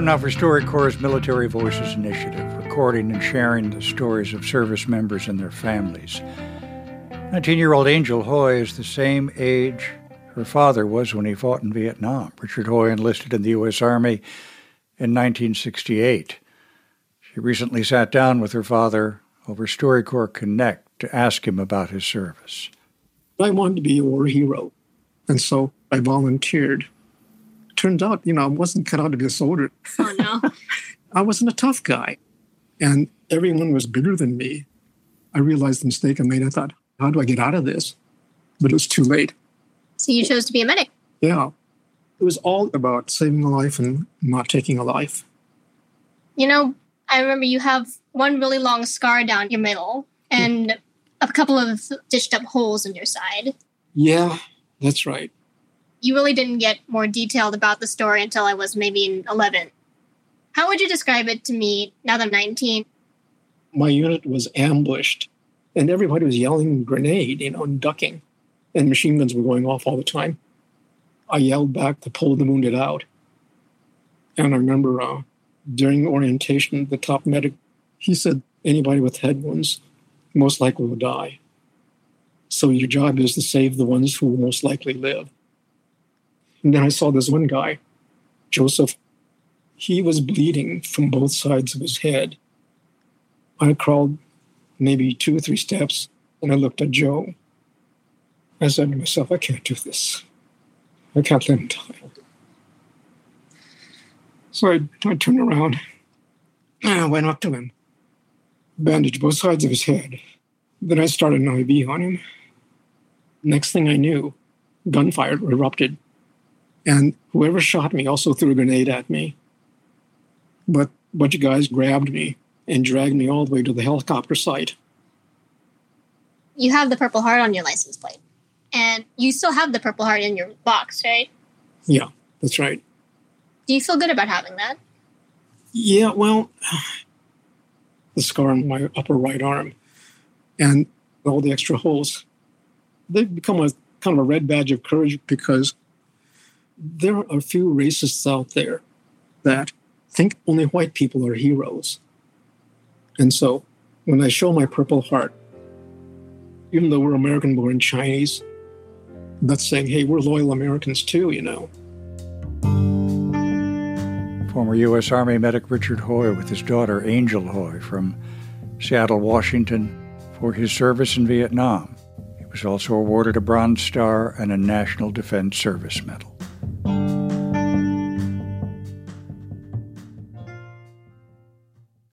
Time now for StoryCorps' Military Voices Initiative, recording and sharing the stories of service members and their families. 19-year-old Angel Hoy is the same age her father was when he fought in Vietnam. Richard Hoy enlisted in the U.S. Army in 1968. She recently sat down with her father over StoryCorps Connect to ask him about his service. I wanted to be a war hero, and so I volunteered. Turns out, I wasn't cut out to be a soldier. Oh, no. I wasn't a tough guy, and everyone was bigger than me. I realized the mistake I made. I thought, how do I get out of this? But it was too late. So you chose to be a medic? Yeah. It was all about saving a life and not taking a life. I remember you have one really long scar down your middle and a couple of stitched up holes in your side. Yeah, that's right. You really didn't get more detailed about the story until I was maybe 11. How would you describe it to me now that I'm 19? My unit was ambushed, and everybody was yelling grenade, and ducking. And machine guns were going off all the time. I yelled back to pull the wounded out. And I remember during orientation, the top medic, he said, anybody with head wounds most likely will die. So your job is to save the ones who will most likely live. And then I saw this one guy, Joseph. He was bleeding from both sides of his head. I crawled maybe 2 or 3 steps, and I looked at Joe. I said to myself, I can't do this. I can't let him die. So I turned around, and I went up to him, bandaged both sides of his head. Then I started an IV on him. Next thing I knew, gunfire erupted. And whoever shot me also threw a grenade at me. But a bunch of guys grabbed me and dragged me all the way to the helicopter site. You have the Purple Heart on your license plate. And you still have the Purple Heart in your box, right? Yeah, that's right. Do you feel good about having that? Yeah, well, the scar on my upper right arm and all the extra holes, they've become a kind of a red badge of courage because there are a few racists out there that think only white people are heroes. And so when I show my Purple Heart, even though we're American-born Chinese, that's saying, hey, we're loyal Americans too, Former U.S. Army medic Richard Hoy with his daughter Angel Hoy from Seattle, Washington, for his service in Vietnam. He was also awarded a Bronze Star and a National Defense Service Medal.